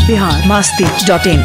biharmasti.in।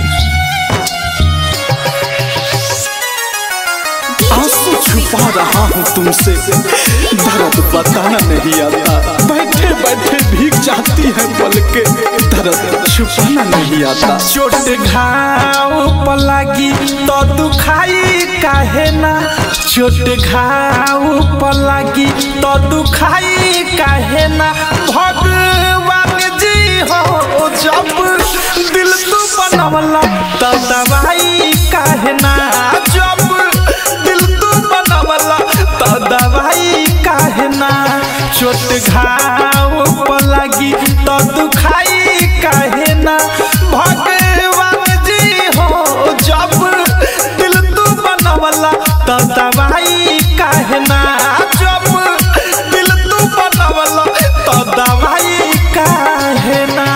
आंसू छुपा रहा हूँ तुमसे, दर्द बताना नहीं आता। बैठे बैठे भीग जाती है पलके, दर्द छुपाना नहीं आता। चोट घाव पर लगी तो दुखाई काहे ना, चोट घाव पर लगी तो दुखाई काहे ना। भगवान जी हो जब दिल तू बनवला तो दवाई काहे ना, जब दिल तू बनवला तो दवाई काहे ना। चोट घाव पर लगी तो दुखाई काहे ना। भगवान जी हो जब दिल तू बनवला तो दवाई काहे ना, जब दिल तू बनवला तो दवाई काहे ना।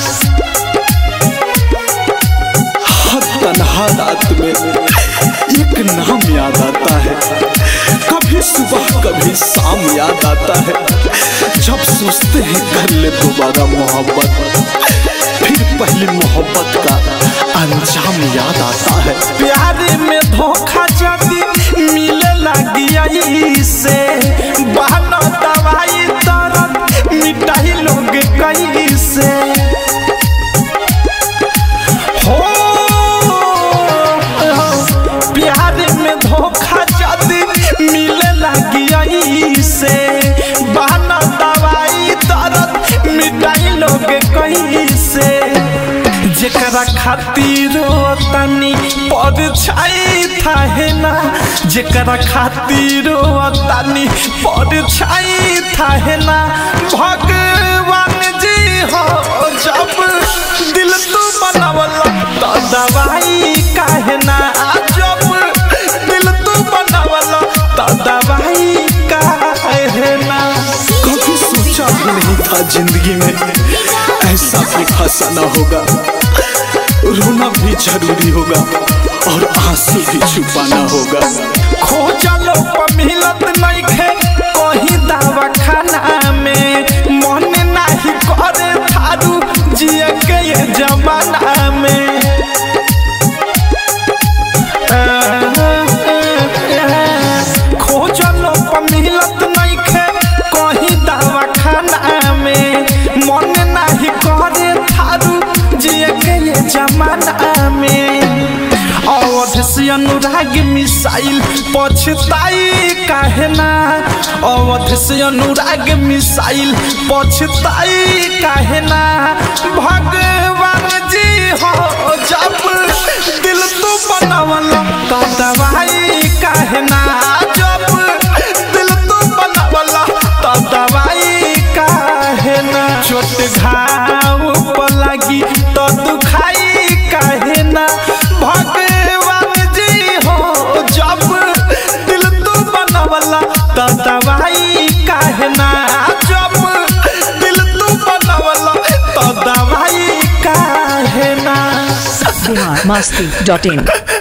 तन्हा रात में एक नाम याद आता है, कभी सुबह कभी शाम याद आता है। जब सोचते हैं कर ले दोबारा मोहब्बत, फिर पहली मोहब्बत का अंजाम याद आता है। प्यार में धोखा जदी मिले लगी से, बहाना दवाई दर्द मिटाई लोग कहीं से हो। प्यार में धोखा जदी मिले लगी से, बहाना दवाई दर्द मिटाई लोग कहीं से। जेकरा खातिर तनी परछाई थाहे ना, जेकरा खातिर तनी परछाई थाहे ना। भगवान जी हो जब दिल तू बनवला तो दवाई काहे ना, जब दिल तू बनवला तो दवाई काहे ना। कभी सोचा भी नहीं था जिंदगी में ऐसा भी फंसाना होगा। रोना भी जरूरी होगा और आंसू भी छुपाना होगा। खोजलो पर मिलत नहीं खे कहीं दवा खाना में, मन नहीं करे थारू जिए के ये जमाना में। खोजलो पर मिलत नहीं खे कहीं दवा खाना में, मन नहीं करे थारू जिए के ये जमाना में। अवध से अनुराग मिसाइल पछताई काहे ना, अवध से अनुराग मिसाइल पछताई काहे ना। भगवान जी हो जब दिल तू बनवला तो दवाई काहे ना, जब दिल तू बनवला तो दवाई काहे ना। चोट घाव पर लगी तो दुखाई काहे ना। भगवान जी हो जब दिल तू बनवला तो दवाई काहे ना, जब दिल तू बनवला तो दवाई काहे ना। biharmasti.in।